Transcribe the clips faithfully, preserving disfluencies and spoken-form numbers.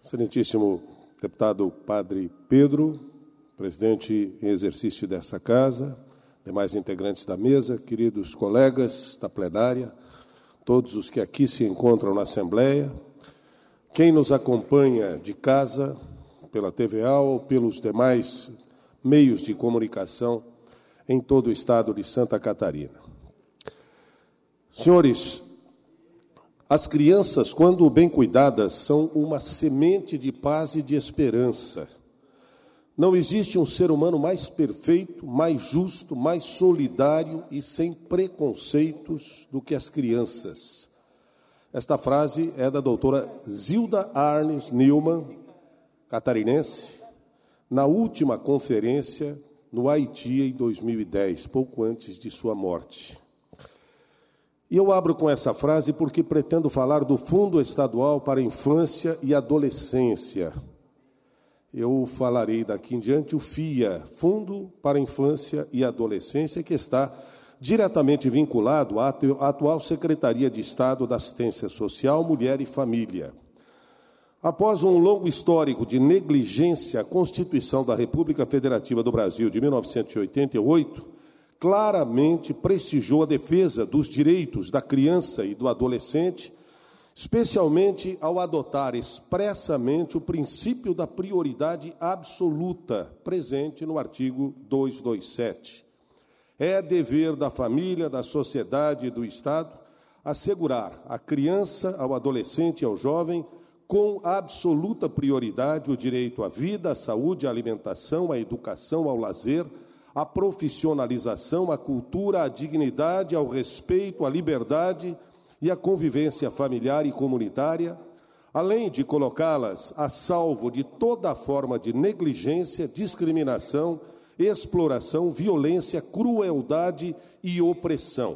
Excelentíssimo deputado Padre Pedro, presidente em exercício desta casa, demais integrantes da mesa, queridos colegas da plenária, todos os que aqui se encontram na Assembleia, quem nos acompanha de casa, pela T V A ou pelos demais meios de comunicação em todo o estado de Santa Catarina. Senhores, as crianças, quando bem cuidadas, são uma semente de paz e de esperança. Não existe um ser humano mais perfeito, mais justo, mais solidário e sem preconceitos do que as crianças. Esta frase é da doutora Zilda Arnes Neumann, catarinense, na última conferência no Haiti em dois mil e dez, pouco antes de sua morte. E eu abro com essa frase porque pretendo falar do Fundo Estadual para a Infância e Adolescência. Eu falarei daqui em diante o FIA, Fundo para a Infância e Adolescência, que está diretamente vinculado à atual Secretaria de Estado da Assistência Social, Mulher e Família. Após um longo histórico de negligência à Constituição da República Federativa do Brasil de mil novecentos e oitenta e oito, claramente prestigiou a defesa dos direitos da criança e do adolescente, especialmente ao adotar expressamente o princípio da prioridade absoluta, presente no artigo duzentos e vinte e sete. É dever da família, da sociedade e do Estado assegurar à criança, ao adolescente e ao jovem, com absoluta prioridade, o direito à vida, à saúde, à alimentação, à educação, ao lazer, à profissionalização, à cultura, à dignidade, ao respeito, à liberdade e à convivência familiar e comunitária, além de colocá-las a salvo de toda forma de negligência, discriminação, exploração, violência, crueldade e opressão.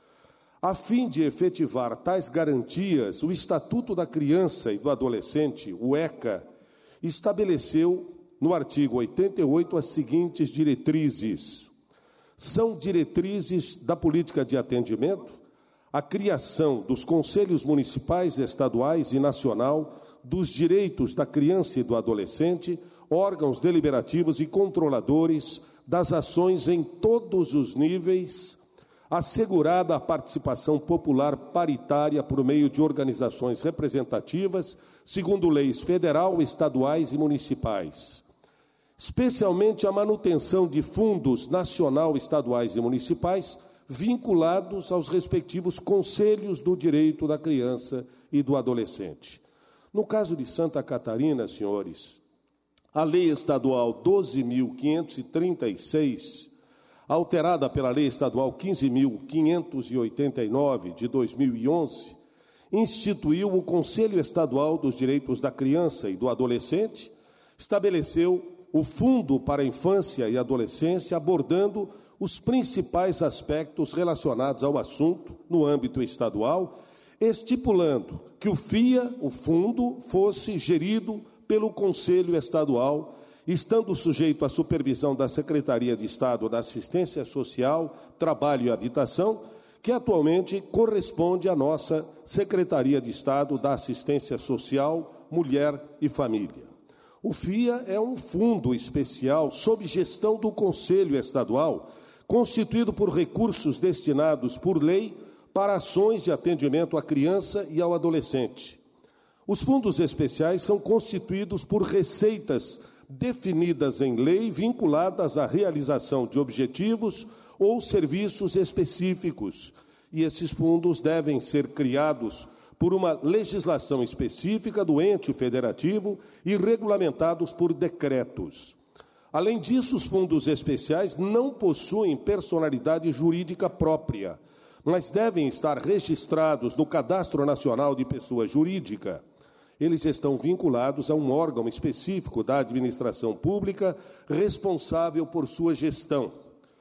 A fim de efetivar tais garantias, o Estatuto da Criança e do Adolescente, o ECA, estabeleceu no artigo oitenta e oito as seguintes diretrizes. São diretrizes da política de atendimento a criação dos conselhos municipais, estaduais e nacional dos direitos da criança e do adolescente, órgãos deliberativos e controladores das ações em todos os níveis, assegurada a participação popular paritária por meio de organizações representativas, segundo leis federal, estaduais e municipais. Especialmente a manutenção de fundos nacional, estaduais e municipais, vinculados aos respectivos conselhos do direito da criança e do adolescente. No caso de Santa Catarina, senhores, a Lei Estadual doze mil quinhentos e trinta e seis, alterada pela Lei Estadual quinze mil quinhentos e oitenta e nove, de dois mil e onze, instituiu o Conselho Estadual dos Direitos da Criança e do Adolescente, estabeleceu o Fundo para a Infância e Adolescência, abordando os principais aspectos relacionados ao assunto no âmbito estadual, estipulando que o FIA, o fundo, fosse gerido pelo Conselho Estadual, estando sujeito à supervisão da Secretaria de Estado da Assistência Social, Trabalho e Habitação, que atualmente corresponde à nossa Secretaria de Estado da Assistência Social, Mulher e Família. O FIA é um fundo especial sob gestão do Conselho Estadual, constituído por recursos destinados por lei para ações de atendimento à criança e ao adolescente. Os fundos especiais são constituídos por receitas definidas em lei, vinculadas à realização de objetivos ou serviços específicos, e esses fundos devem ser criados por uma legislação específica do ente federativo e regulamentados por decretos. Além disso, os fundos especiais não possuem personalidade jurídica própria, mas devem estar registrados no Cadastro Nacional de Pessoa Jurídica. Eles estão vinculados a um órgão específico da administração pública responsável por sua gestão.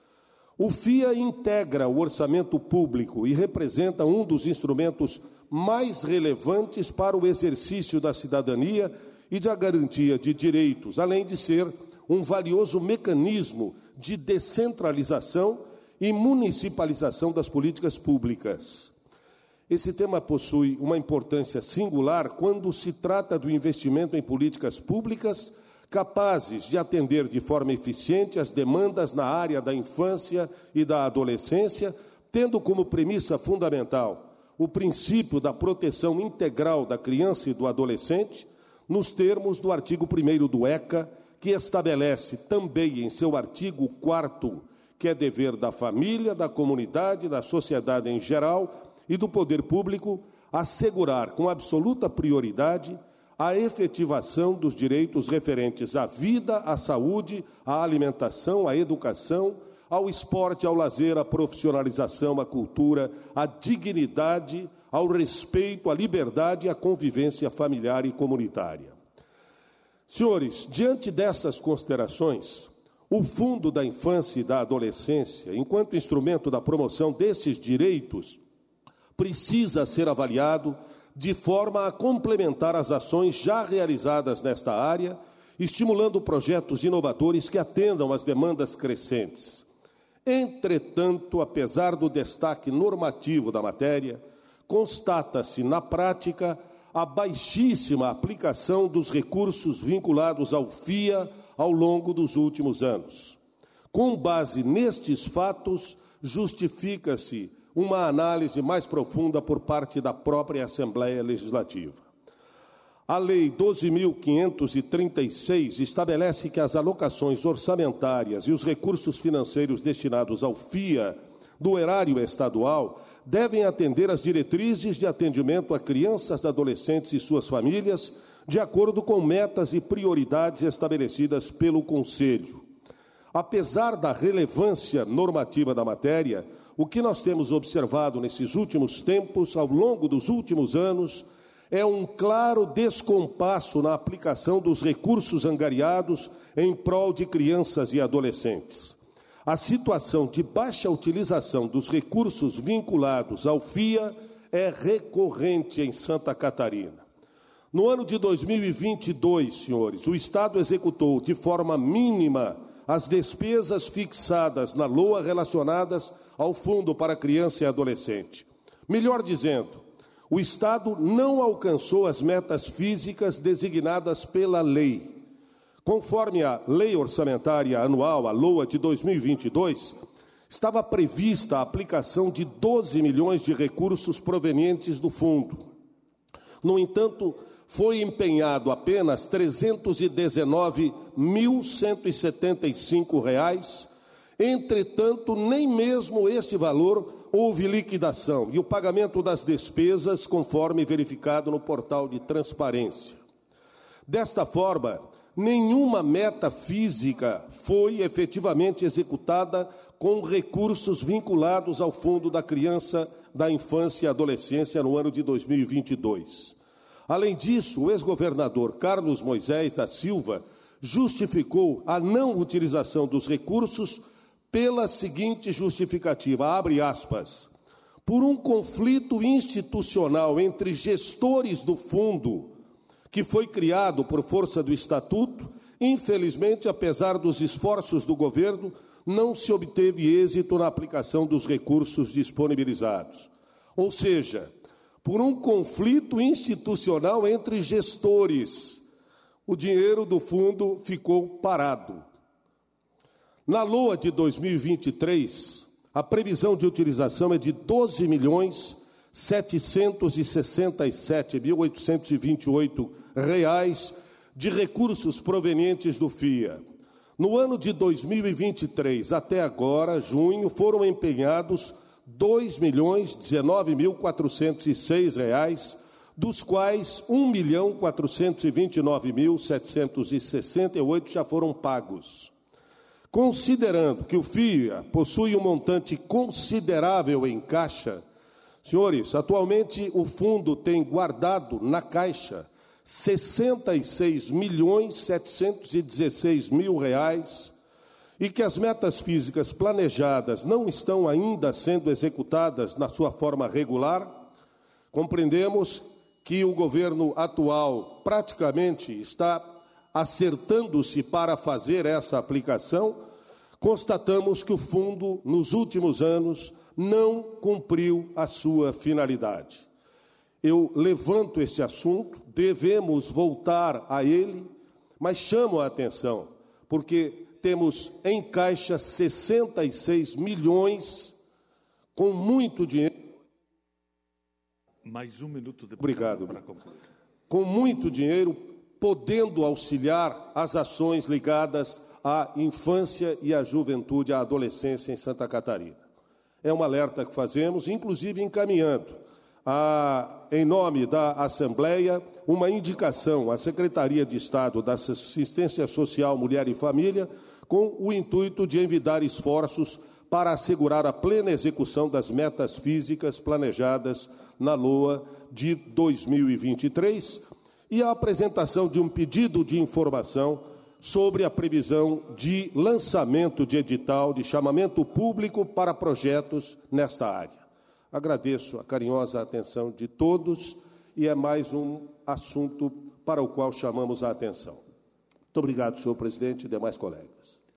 O FIA integra o orçamento público e representa um dos instrumentos mais relevantes para o exercício da cidadania e da garantia de direitos, além de ser um valioso mecanismo de descentralização e municipalização das políticas públicas. Esse tema possui uma importância singular quando se trata do investimento em políticas públicas capazes de atender de forma eficiente as demandas na área da infância e da adolescência, tendo como premissa fundamental o princípio da proteção integral da criança e do adolescente, nos termos do artigo primeiro do E C A, que estabelece também em seu artigo quarto que é dever da família, da comunidade, da sociedade em geral e do poder público assegurar com absoluta prioridade a efetivação dos direitos referentes à vida, à saúde, à alimentação, à educação, ao esporte, ao lazer, à profissionalização, à cultura, à dignidade, ao respeito, à liberdade e à convivência familiar e comunitária. Senhores, diante dessas considerações, o Fundo da Infância e da Adolescência, enquanto instrumento da promoção desses direitos, precisa ser avaliado de forma a complementar as ações já realizadas nesta área, estimulando projetos inovadores que atendam às demandas crescentes. Entretanto, apesar do destaque normativo da matéria, constata-se na prática a baixíssima aplicação dos recursos vinculados ao F I A ao longo dos últimos anos. Com base nestes fatos, justifica-se uma análise mais profunda por parte da própria Assembleia Legislativa. A Lei doze mil quinhentos e trinta e seis estabelece que as alocações orçamentárias e os recursos financeiros destinados ao F I A do erário estadual devem atender às diretrizes de atendimento a crianças, adolescentes e suas famílias, de acordo com metas e prioridades estabelecidas pelo Conselho. Apesar da relevância normativa da matéria, o que nós temos observado nesses últimos tempos, ao longo dos últimos anos, é um claro descompasso na aplicação dos recursos angariados em prol de crianças e adolescentes. A situação de baixa utilização dos recursos vinculados ao F I A é recorrente em Santa Catarina. No ano de dois mil e vinte e dois, senhores, o Estado executou de forma mínima as despesas fixadas na L O A relacionadas ao Fundo para Criança e Adolescente. Melhor dizendo, o Estado não alcançou as metas físicas designadas pela lei. Conforme a Lei Orçamentária Anual, a L O A de dois mil e vinte e dois, estava prevista a aplicação de doze milhões de recursos provenientes do fundo. No entanto, foi empenhado apenas trezentos e dezenove mil cento e setenta e cinco reais. Entretanto, nem mesmo este valor houve liquidação e o pagamento das despesas, conforme verificado no portal de transparência. Desta forma, nenhuma meta física foi efetivamente executada com recursos vinculados ao Fundo da Criança, da Infância e Adolescência no ano de dois mil e vinte e dois. Além disso, o ex-governador Carlos Moisés da Silva justificou a não utilização dos recursos pela seguinte justificativa, abre aspas, por um conflito institucional entre gestores do fundo, que foi criado por força do Estatuto, infelizmente, apesar dos esforços do governo, não se obteve êxito na aplicação dos recursos disponibilizados. Ou seja, por um conflito institucional entre gestores, o dinheiro do fundo ficou parado. Na L O A de dois mil e vinte e três, a previsão de utilização é de doze milhões setecentos e sessenta e sete mil oitocentos e vinte e oito reais de recursos provenientes do F I A. No ano de dois mil e vinte e três, até agora, junho, foram empenhados dois milhões dezenove mil quatrocentos e seis reais, dos quais um milhão quatrocentos e vinte e nove mil setecentos e sessenta e oito já foram pagos. Considerando que o F I A possui um montante considerável em caixa, senhores, atualmente o fundo tem guardado na caixa sessenta e seis milhões setecentos e dezesseis mil reais e que as metas físicas planejadas não estão ainda sendo executadas na sua forma regular, compreendemos que o governo atual praticamente está acertando-se para fazer essa aplicação. Constatamos que o fundo, nos últimos anos, não cumpriu a sua finalidade. Eu levanto este assunto, devemos voltar a ele, mas chamo a atenção, porque temos em caixa sessenta e seis milhões, com muito dinheiro. Mais um minuto depois. Obrigado. Para concluir. Com muito dinheiro, podendo auxiliar as ações ligadas à infância e à juventude, à adolescência em Santa Catarina. É um alerta que fazemos, inclusive encaminhando, a, em nome da Assembleia, uma indicação à Secretaria de Estado da Assistência Social, Mulher e Família, com o intuito de envidar esforços para assegurar a plena execução das metas físicas planejadas na LOA de dois mil e vinte e três e a apresentação de um pedido de informação sobre a previsão de lançamento de edital de chamamento público para projetos nesta área. Agradeço a carinhosa atenção de todos e é mais um assunto para o qual chamamos a atenção. Muito obrigado, senhor presidente e demais colegas.